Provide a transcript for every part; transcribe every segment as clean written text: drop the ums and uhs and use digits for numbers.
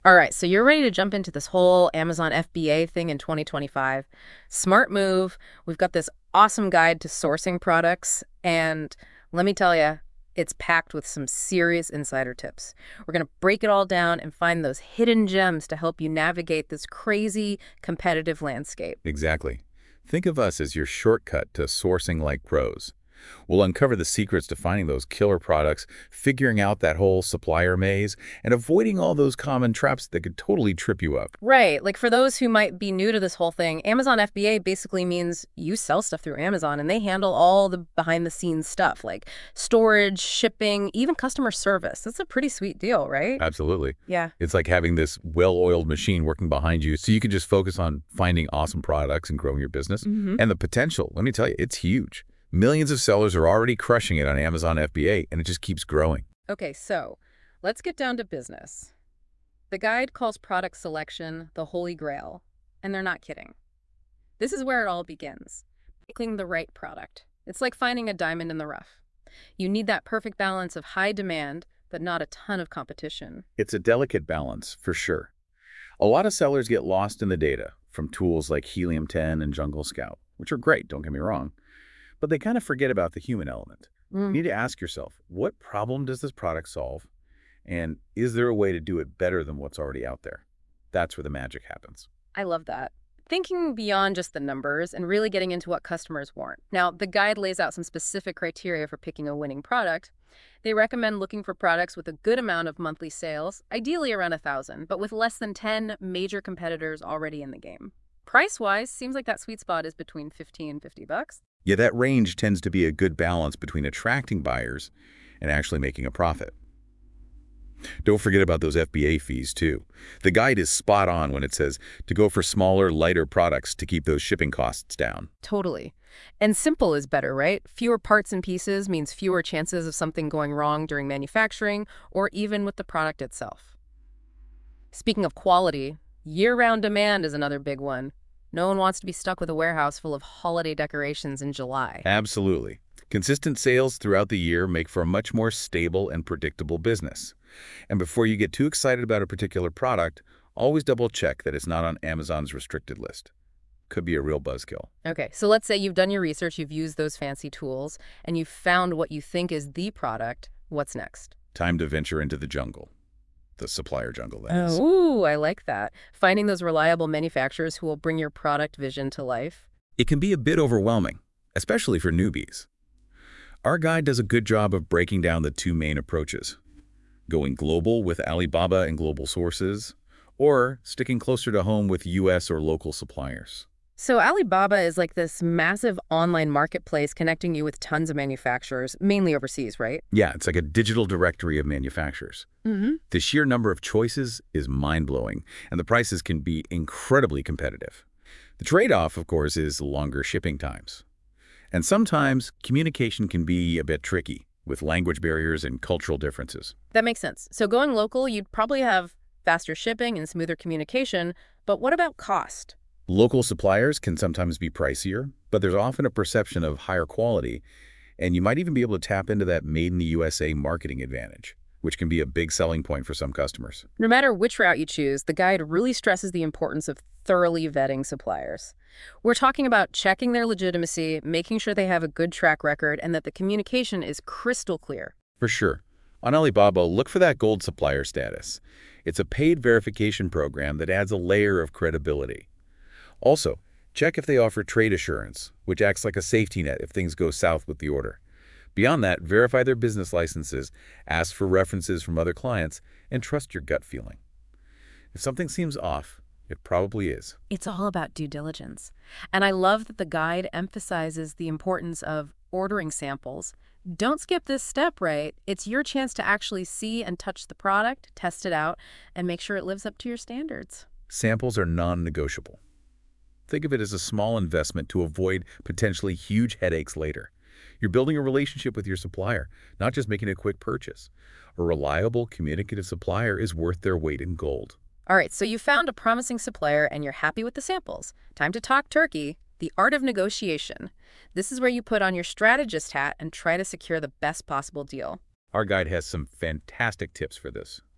All right, so you're ready to jump into this whole Amazon FBA thing in 2025. Smart move. We've got this awesome guide to sourcing products, and let me tell you, it's packed with some serious insider tips. We're going to break it all down and find those hidden gems to help you navigate this crazy competitive landscape. Exactly. Think of us as your shortcut to sourcing like pros. We'll uncover the secrets to finding those killer products, figuring out that whole supplier maze, and avoiding all those common traps that could totally trip you up. Right. Like for those who might be new to this whole thing, Amazon FBA basically means you sell stuff through Amazon and they handle all the behind the scenes stuff like storage, shipping, even customer service. That's a pretty sweet deal, right? Absolutely. Yeah. It's like having this well-oiled machine working behind you so you can just focus on finding awesome products and growing your business. And the potential, let me tell you, it's huge. Millions of sellers are already crushing it on Amazon FBA, and it just keeps growing. Okay, so let's get down to business. The guide calls product selection the holy grail, and they're not kidding. This is where it all begins. Picking the right product. It's like finding a diamond in the rough. You need that perfect balance of high demand, but not a ton of competition. It's a delicate balance, for sure. A lot of sellers get lost in the data from tools like Helium 10 and Jungle Scout, which are great, don't get me wrong. But they kind of forget about the human element. You need to ask yourself, what problem does this product solve? And is there a way to do it better than what's already out there? That's where the magic happens. I love that. Thinking beyond just the numbers and really getting into what customers want. Now, the guide lays out some specific criteria for picking a winning product. They recommend looking for products with a good amount of monthly sales, ideally around 1,000, but with less than 10 major competitors already in the game. Price-wise, seems like that sweet spot is between 50 and $50. Yeah, that range tends to be a good balance between attracting buyers and actually making a profit. Don't forget about those FBA fees, too. The guide is spot on when it says to go for smaller, lighter products to keep those shipping costs down. Totally. And simple is better, right? Fewer parts and pieces means fewer chances of something going wrong during manufacturing or even with the product itself. Speaking of quality, year-round demand is another big one. No one wants to be stuck with a warehouse full of holiday decorations in July. Absolutely. Consistent sales throughout the year make for a much more stable and predictable business. And before you get too excited about a particular product, always double-check that it's not on Amazon's restricted list. Could be a real buzzkill. Okay, so let's say you've done your research, you've used those fancy tools, and you've found what you think is the product. What's next? Time to venture into the jungle. The supplier jungle, that is. Ooh, I like that. Finding those reliable manufacturers who will bring your product vision to life. It can be a bit overwhelming, especially for newbies. Our guide does a good job of breaking down the two main approaches: going global with Alibaba and global sources, or sticking closer to home with US or local suppliers. So Alibaba is like this massive online marketplace connecting you with tons of manufacturers, mainly overseas, right? Yeah, it's like a digital directory of manufacturers. The sheer number of choices is mind-blowing, and the prices can be incredibly competitive. The trade-off, of course, is longer shipping times. And sometimes communication can be a bit tricky with language barriers and cultural differences. That makes sense. So going local, you'd probably have faster shipping and smoother communication, but what about cost? Local suppliers can sometimes be pricier, but there's often a perception of higher quality, and you might even be able to tap into that made in the USA marketing advantage, which can be a big selling point for some customers. No matter which route you choose, the guide really stresses the importance of thoroughly vetting suppliers. We're talking about checking their legitimacy, making sure they have a good track record, and that the communication is crystal clear. For sure. On Alibaba, look for that gold supplier status. It's a paid verification program that adds a layer of credibility. Also, check if they offer trade assurance, which acts like a safety net if things go south with the order. Beyond that, verify their business licenses, ask for references from other clients, and trust your gut feeling. If something seems off, it probably is. It's all about due diligence. And I love that the guide emphasizes the importance of ordering samples. Don't skip this step, right? It's your chance to actually see and touch the product, test it out, and make sure it lives up to your standards. Samples are non-negotiable. Think of it as a small investment to avoid potentially huge headaches later. You're building a relationship with your supplier, not just making a quick purchase. A reliable, communicative supplier is worth their weight in gold. All right, so you found a promising supplier and you're happy with the samples. Time to talk turkey, the art of negotiation. This is where you put on your strategist hat and try to secure the best possible deal. Our guide has some fantastic tips for this.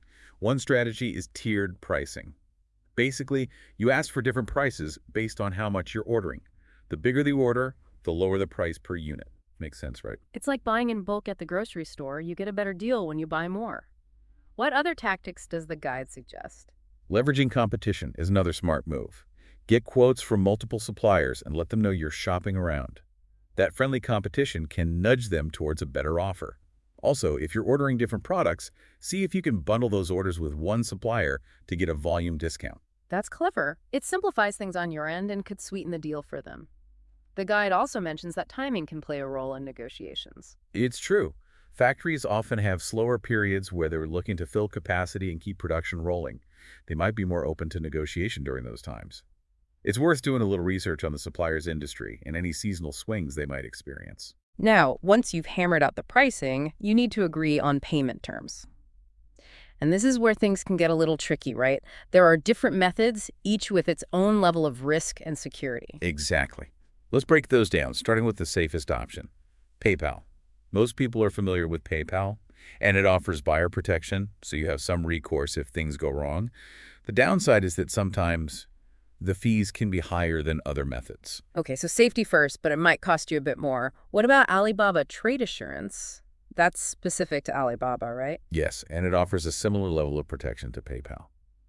One strategy is tiered pricing. Basically, you ask for different prices based on how much you're ordering. The bigger the order, the lower the price per unit. Makes sense, right? It's like buying in bulk at the grocery store. You get a better deal when you buy more. What other tactics does the guide suggest? Leveraging competition is another smart move. Get quotes from multiple suppliers and let them know you're shopping around. That friendly competition can nudge them towards a better offer. Also, if you're ordering different products, see if you can bundle those orders with one supplier to get a volume discount. That's clever. It simplifies things on your end and could sweeten the deal for them. The guide also mentions that timing can play a role in negotiations. It's true. Factories often have slower periods where they're looking to fill capacity and keep production rolling. They might be more open to negotiation during those times. It's worth doing a little research on the supplier's industry and any seasonal swings they might experience. Now, once you've hammered out the pricing, you need to agree on payment terms. And this is where things can get a little tricky, right? There are different methods, each with its own level of risk and security. Exactly. Let's break those down, starting with the safest option, PayPal. Most people are familiar with PayPal, and it offers buyer protection, so you have some recourse if things go wrong. The downside is that sometimes the fees can be higher than other methods. Okay, so safety first, but it might cost you a bit more. What about Alibaba Trade Assurance? That's specific to Alibaba, right? Yes, and it offers a similar level of protection to PayPal.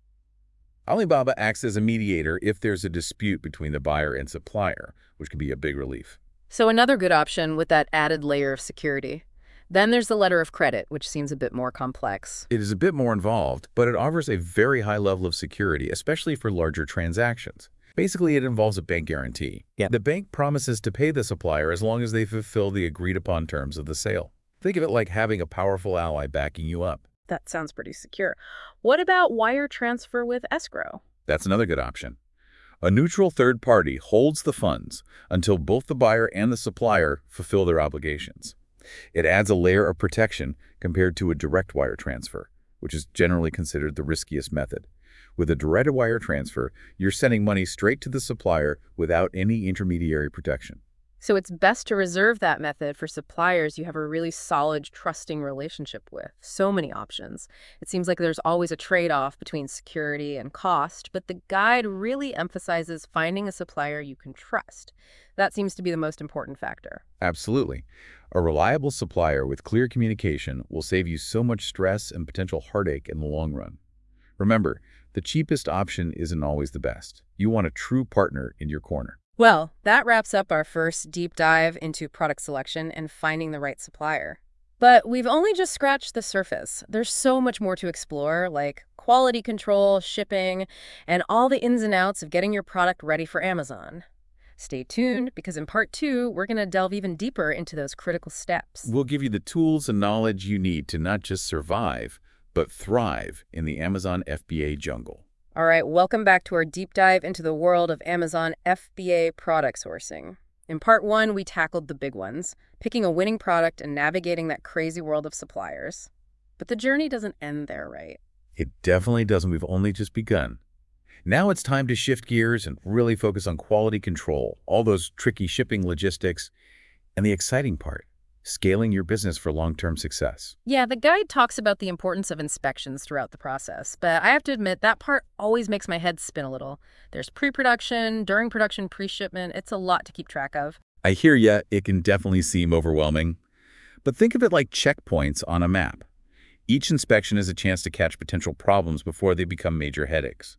Alibaba acts as a mediator if there's a dispute between the buyer and supplier, which can be a big relief. So another good option with that added layer of security. Then there's the letter of credit, which seems a bit more complex. It is a bit more involved, but it offers a very high level of security, especially for larger transactions. Basically, it involves a bank guarantee. Yep. The bank promises to pay the supplier as long as they fulfill the agreed-upon terms of the sale. Think of it like having a powerful ally backing you up. That sounds pretty secure. What about wire transfer with escrow? That's another good option. A neutral third party holds the funds until both the buyer and the supplier fulfill their obligations. It adds a layer of protection compared to a direct wire transfer, which is generally considered the riskiest method. With a direct wire transfer, you're sending money straight to the supplier without any intermediary protection. So it's best to reserve that method for suppliers you have a really solid, trusting relationship with. So many options. It seems like there's always a trade-off between security and cost, but the guide really emphasizes finding a supplier you can trust. That seems to be the most important factor. Absolutely. A reliable supplier with clear communication will save you so much stress and potential heartache in the long run. Remember, the cheapest option isn't always the best. You want a true partner in your corner. Well, that wraps up our first deep dive into product selection and finding the right supplier. But we've only just scratched the surface. There's so much more to explore, like quality control, shipping, and all the ins and outs of getting your product ready for Amazon. Stay tuned, because in part 2, we're going to delve even deeper into those critical steps. We'll give you the tools and knowledge you need to not just survive, but thrive in the Amazon FBA jungle. All right, welcome back to our deep dive into the world of Amazon FBA product sourcing. In part 1, we tackled the big ones, picking a winning product and navigating that crazy world of suppliers. But the journey doesn't end there, right? It definitely doesn't. We've only just begun. Now it's time to shift gears and really focus on quality control, all those tricky shipping logistics, and the exciting part, scaling your business for long-term success. Yeah, the guide talks about the importance of inspections throughout the process, but I have to admit that part always makes my head spin a little. There's pre-production, during production, pre-shipment. It's a lot to keep track of. I hear ya, it can definitely seem overwhelming. But think of it like checkpoints on a map. Each inspection is a chance to catch potential problems before they become major headaches.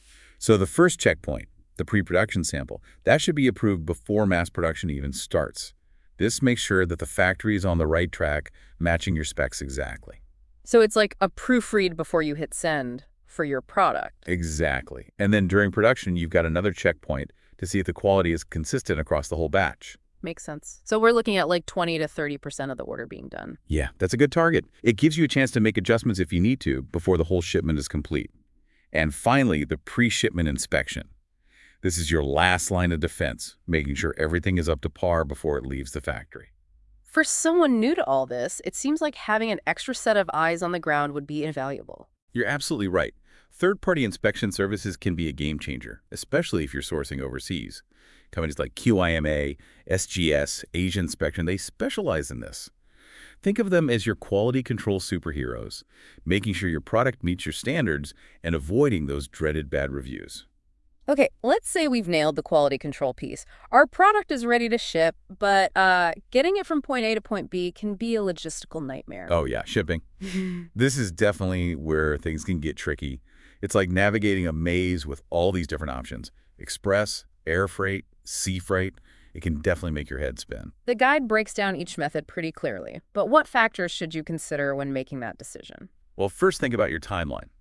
So the first checkpoint, the pre-production sample, that should be approved before mass production even starts. This makes sure that the factory is on the right track, matching your specs exactly. So it's like a proofread before you hit send for your product. Exactly. And then during production, you've got another checkpoint to see if the quality is consistent across the whole batch. Makes sense. So we're looking at like 20 to 30% of the order being done. Yeah, that's a good target. It gives you a chance to make adjustments if you need to before the whole shipment is complete. And finally, the pre-shipment inspection. This is your last line of defense, making sure everything is up to par before it leaves the factory. For someone new to all this, it seems like having an extra set of eyes on the ground would be invaluable. You're absolutely right. Third-party inspection services can be a game changer, especially if you're sourcing overseas. Companies like QIMA, SGS, Asia Inspection, they specialize in this. Think of them as your quality control superheroes, making sure your product meets your standards and avoiding those dreaded bad reviews. Okay, let's say we've nailed the quality control piece. Our product is ready to ship, but getting it from point A to point B can be a logistical nightmare. Oh yeah, shipping. This is definitely where things can get tricky. It's like navigating a maze with all these different options. Express, air freight, sea freight. It can definitely make your head spin. The guide breaks down each method pretty clearly, but what factors should you consider when making that decision? Well, first think about your timeline.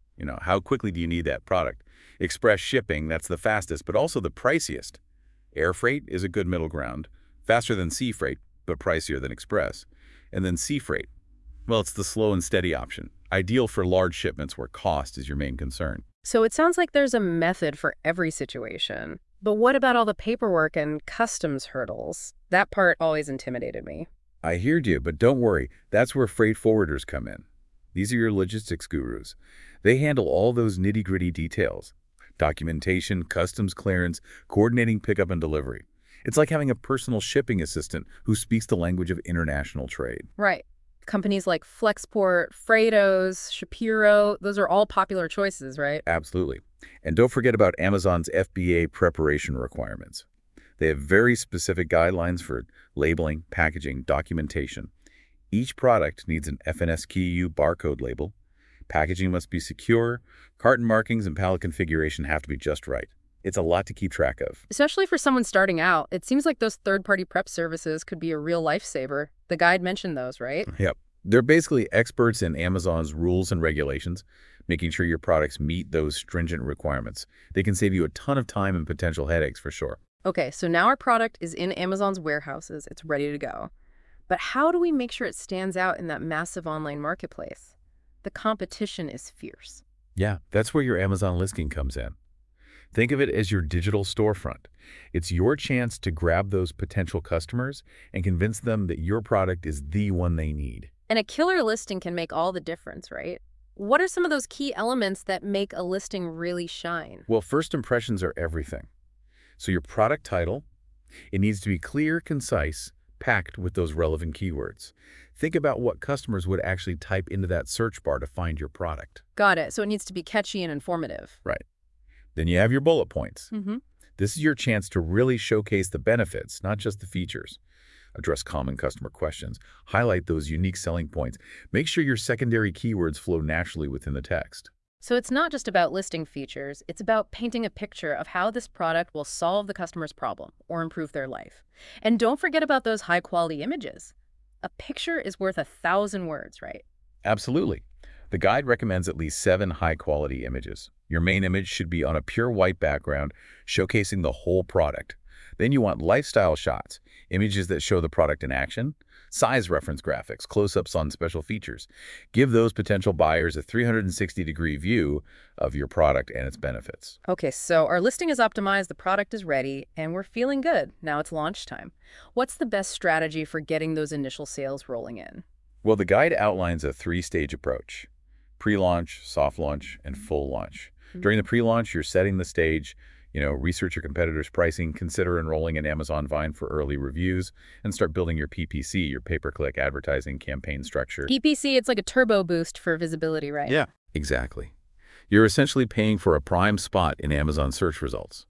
How quickly do you need that product? Express shipping, that's the fastest, but also the priciest. Air freight is a good middle ground, faster than sea freight, but pricier than express. And then sea freight. Well, it's the slow and steady option, ideal for large shipments where cost is your main concern. So it sounds like there's a method for every situation. But what about all the paperwork and customs hurdles? That part always intimidated me. I heard you, but don't worry, that's where freight forwarders come in. These are your logistics gurus. They handle all those nitty-gritty details. Documentation, customs clearance, coordinating pickup and delivery. It's like having a personal shipping assistant who speaks the language of international trade. Right. Companies like Flexport, Freightos, Shapiro, those are all popular choices, right? Absolutely. And don't forget about Amazon's FBA preparation requirements. They have very specific guidelines for labeling, packaging, documentation. Each product needs an FNSKU barcode label. Packaging must be secure. Carton markings and pallet configuration have to be just right. It's a lot to keep track of. Especially for someone starting out, it seems like those third-party prep services could be a real lifesaver. The guide mentioned those, right? Yep. They're basically experts in Amazon's rules and regulations, making sure your products meet those stringent requirements. They can save you a ton of time and potential headaches for sure. Okay, so now our product is in Amazon's warehouses. It's ready to go. But how do we make sure it stands out in that massive online marketplace? The competition is fierce. Yeah, that's where your Amazon listing comes in. Think of it as your digital storefront. It's your chance to grab those potential customers and convince them that your product is the one they need. And a killer listing can make all the difference, right? What are some of those key elements that make a listing really shine? Well, first impressions are everything. So your product title, it needs to be clear, concise, packed with those relevant keywords. Think about what customers would actually type into that search bar to find your product. Got it. So it needs to be catchy and informative. Right. Then you have your bullet points. Mm-hmm. This is your chance to really showcase the benefits, not just the features. Address common customer questions. Highlight those unique selling points. Make sure your secondary keywords flow naturally within the text. So it's not just about listing features, it's about painting a picture of how this product will solve the customer's problem or improve their life. And don't forget about those high-quality images. A picture is worth 1,000 words, right? Absolutely. The guide recommends at least 7 high-quality images. Your main image should be on a pure white background, showcasing the whole product. Then you want lifestyle shots, images that show the product in action, size reference graphics, close-ups on special features. Give those potential buyers a 360-degree view of your product and its benefits. Okay, so our listing is optimized, the product is ready, and we're feeling good. Now it's launch time. What's the best strategy for getting those initial sales rolling in? Well, the guide outlines a 3-stage approach: pre-launch, soft launch, and full launch. During the pre-launch, you're setting the stage. Research your competitors' pricing, consider enrolling in Amazon Vine for early reviews, and start building your PPC, your pay-per-click advertising campaign structure. PPC, it's like a turbo boost for visibility, right? Yeah, exactly. You're essentially paying for a prime spot in Amazon search results.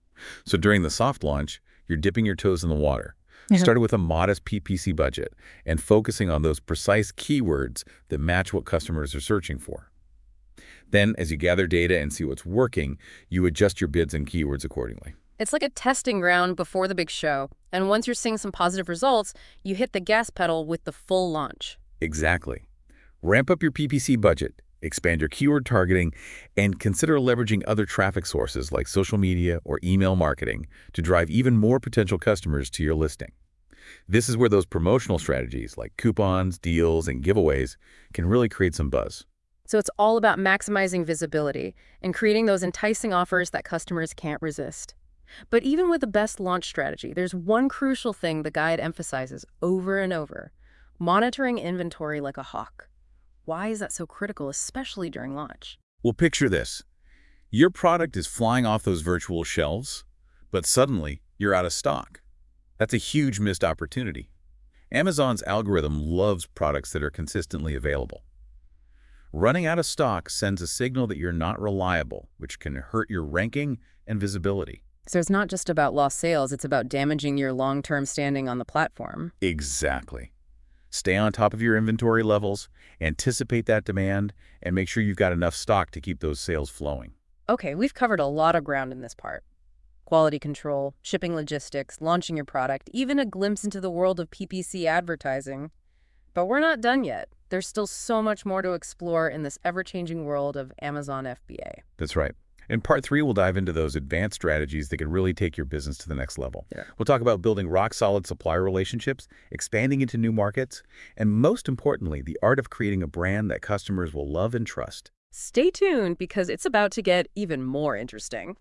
So during the soft launch, you're dipping your toes in the water. Started with a modest PPC budget and focusing on those precise keywords that match what customers are searching for. Then, as you gather data and see what's working, you adjust your bids and keywords accordingly. It's like a testing ground before the big show. And once you're seeing some positive results, you hit the gas pedal with the full launch. Exactly. Ramp up your PPC budget, expand your keyword targeting, and consider leveraging other traffic sources like social media or email marketing to drive even more potential customers to your listing. This is where those promotional strategies like coupons, deals, and giveaways can really create some buzz. So it's all about maximizing visibility and creating those enticing offers that customers can't resist. But even with the best launch strategy, there's one crucial thing the guide emphasizes over and over: monitoring inventory like a hawk. Why is that so critical, especially during launch? Well, picture this. Your product is flying off those virtual shelves, but suddenly you're out of stock. That's a huge missed opportunity. Amazon's algorithm loves products that are consistently available. Running out of stock sends a signal that you're not reliable, which can hurt your ranking and visibility. So it's not just about lost sales, it's about damaging your long-term standing on the platform. Exactly. Stay on top of your inventory levels, anticipate that demand, and make sure you've got enough stock to keep those sales flowing. Okay, we've covered a lot of ground in this part. Quality control, shipping logistics, launching your product, even a glimpse into the world of PPC advertising. But we're not done yet. There's still so much more to explore in this ever-changing world of Amazon FBA. That's right. In part 3, we'll dive into those advanced strategies that can really take your business to the next level. Yeah. We'll talk about building rock-solid supplier relationships, expanding into new markets, and most importantly, the art of creating a brand that customers will love and trust. Stay tuned because it's about to get even more interesting.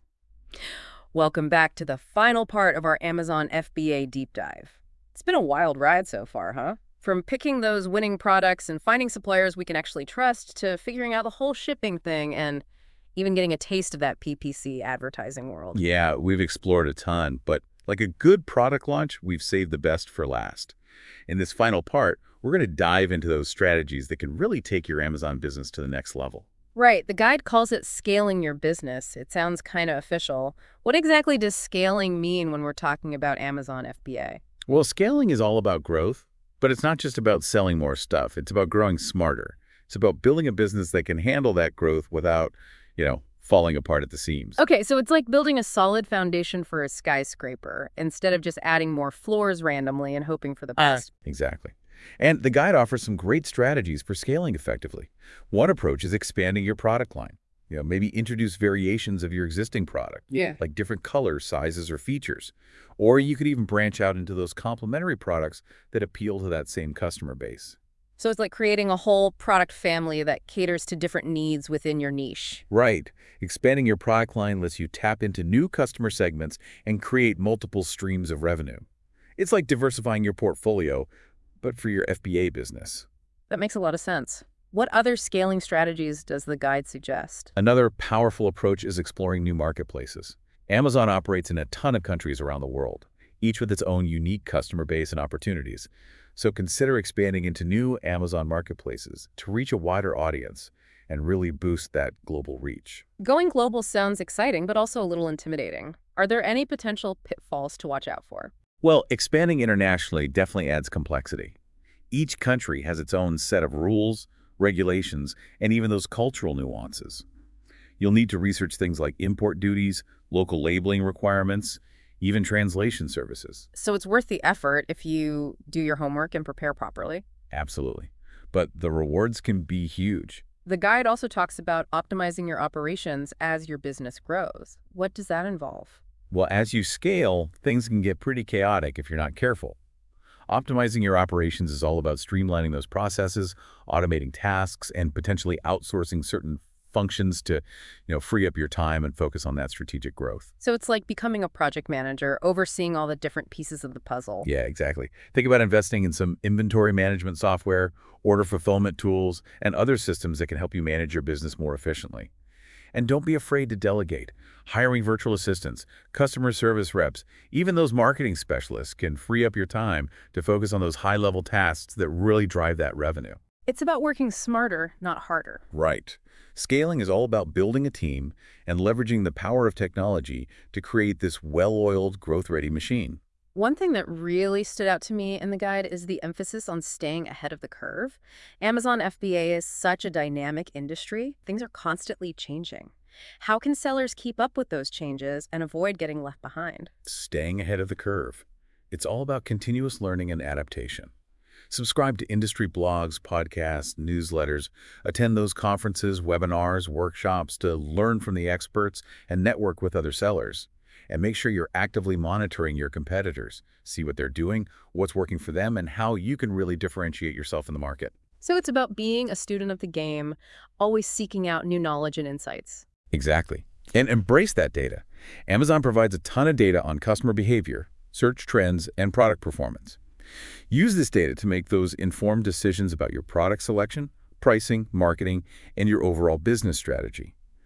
Welcome back to the final part of our Amazon FBA deep dive. It's been a wild ride so far, huh? From picking those winning products and finding suppliers we can actually trust to figuring out the whole shipping thing and even getting a taste of that PPC advertising world. Yeah, we've explored a ton, but like a good product launch, we've saved the best for last. In this final part, we're going to dive into those strategies that can really take your Amazon business to the next level. Right. The guide calls it scaling your business. It sounds kind of official. What exactly does scaling mean when we're talking about Amazon FBA? Well, scaling is all about growth, but it's not just about selling more stuff. It's about growing smarter. It's about building a business that can handle that growth without, falling apart at the seams. Okay, so it's like building a solid foundation for a skyscraper instead of just adding more floors randomly and hoping for the best. Exactly. And the guide offers some great strategies for scaling effectively. One approach is expanding your product line. Maybe introduce variations of your existing product, like different colors, sizes, or features. Or you could even branch out into those complementary products that appeal to that same customer base. So it's like creating a whole product family that caters to different needs within your niche. Right. Expanding your product line lets you tap into new customer segments and create multiple streams of revenue. It's like diversifying your portfolio, but for your FBA business. That makes a lot of sense. What other scaling strategies does the guide suggest? Another powerful approach is exploring new marketplaces. Amazon operates in a ton of countries around the world, each with its own unique customer base and opportunities. So consider expanding into new Amazon marketplaces to reach a wider audience and really boost that global reach. Going global sounds exciting, but also a little intimidating. Are there any potential pitfalls to watch out for? Well, expanding internationally definitely adds complexity. Each country has its own set of rules, regulations, and even those cultural nuances. You'll need to research things like import duties, local labeling requirements, even translation services. So it's worth the effort if you do your homework and prepare properly. Absolutely. But the rewards can be huge. The guide also talks about optimizing your operations as your business grows. What does that involve? Well, as you scale, things can get pretty chaotic if you're not careful. Optimizing your operations is all about streamlining those processes, automating tasks, and potentially outsourcing certain functions to, free up your time and focus on that strategic growth. So it's like becoming a project manager, overseeing all the different pieces of the puzzle. Yeah, exactly. Think about investing in some inventory management software, order fulfillment tools, and other systems that can help you manage your business more efficiently. And don't be afraid to delegate. Hiring virtual assistants, customer service reps, even those marketing specialists can free up your time to focus on those high-level tasks that really drive that revenue. It's about working smarter, not harder. Right. Scaling is all about building a team and leveraging the power of technology to create this well-oiled, growth-ready machine. One thing that really stood out to me in the guide is the emphasis on staying ahead of the curve. Amazon FBA is such a dynamic industry. Things are constantly changing. How can sellers keep up with those changes and avoid getting left behind? Staying ahead of the curve. It's all about continuous learning and adaptation. Subscribe to industry blogs, podcasts, newsletters, attend those conferences, webinars, workshops to learn from the experts and network with other sellers. And make sure you're actively monitoring your competitors. See what they're doing, what's working for them, and how you can really differentiate yourself in the market. So it's about being a student of the game, always seeking out new knowledge and insights. Exactly. And embrace that data. Amazon provides a ton of data on customer behavior, search trends, and product performance. Use this data to make those informed decisions about your product selection, pricing, marketing, and your overall business strategy.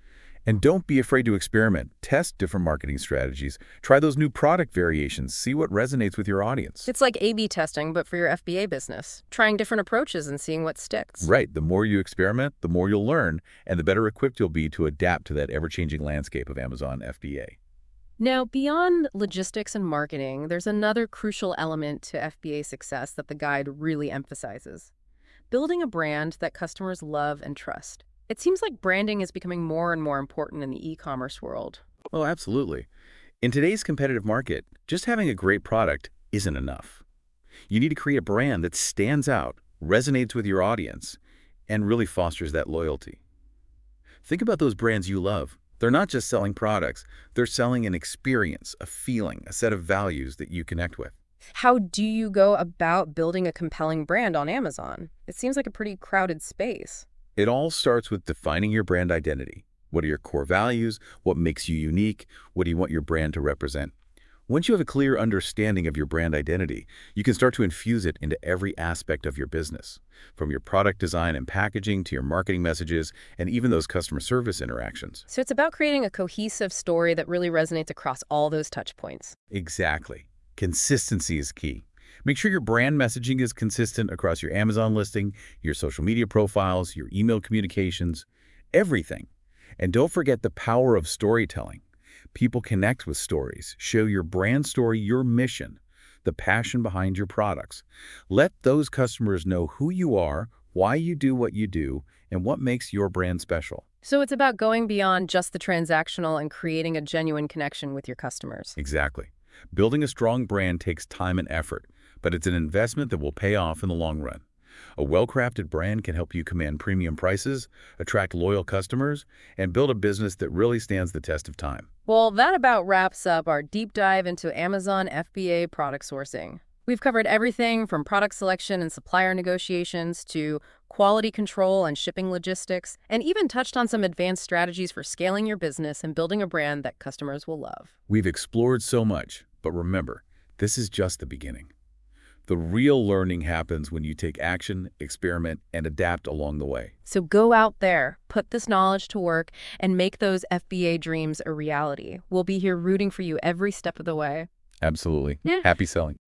And don't be afraid to experiment. Test different marketing strategies. Try those new product variations. See what resonates with your audience. It's like A/B testing, but for your FBA business, trying different approaches and seeing what sticks. Right. The more you experiment, the more you'll learn, and the better equipped you'll be to adapt to that ever-changing landscape of Amazon FBA. Now, beyond logistics and marketing, there's another crucial element to FBA success that the guide really emphasizes: building a brand that customers love and trust. It seems like branding is becoming more and more important in the e-commerce world. Oh, absolutely. In today's competitive market, just having a great product isn't enough. You need to create a brand that stands out, resonates with your audience, and really fosters that loyalty. Think about those brands you love. They're not just selling products, they're selling an experience, a feeling, a set of values that you connect with. How do you go about building a compelling brand on Amazon? It seems like a pretty crowded space. It all starts with defining your brand identity. What are your core values? What makes you unique? What do you want your brand to represent? Once you have a clear understanding of your brand identity, you can start to infuse it into every aspect of your business, from your product design and packaging to your marketing messages and even those customer service interactions. So it's about creating a cohesive story that really resonates across all those touch points. Exactly. Consistency is key. Make sure your brand messaging is consistent across your Amazon listing, your social media profiles, your email communications, everything. And don't forget the power of storytelling. People connect with stories. Show your brand story, your mission, the passion behind your products. Let those customers know who you are, why you do what you do, and what makes your brand special. So it's about going beyond just the transactional and creating a genuine connection with your customers. Exactly. Building a strong brand takes time and effort, but it's an investment that will pay off in the long run. A well-crafted brand can help you command premium prices, attract loyal customers, and build a business that really stands the test of time. Well, that about wraps up our deep dive into Amazon FBA product sourcing. We've covered everything from product selection and supplier negotiations to quality control and shipping logistics, and even touched on some advanced strategies for scaling your business and building a brand that customers will love. We've explored so much, but remember, this is just the beginning. The real learning happens when you take action, experiment, and adapt along the way. So go out there, put this knowledge to work, and make those FBA dreams a reality. We'll be here rooting for you every step of the way. Absolutely. Yeah. Happy selling.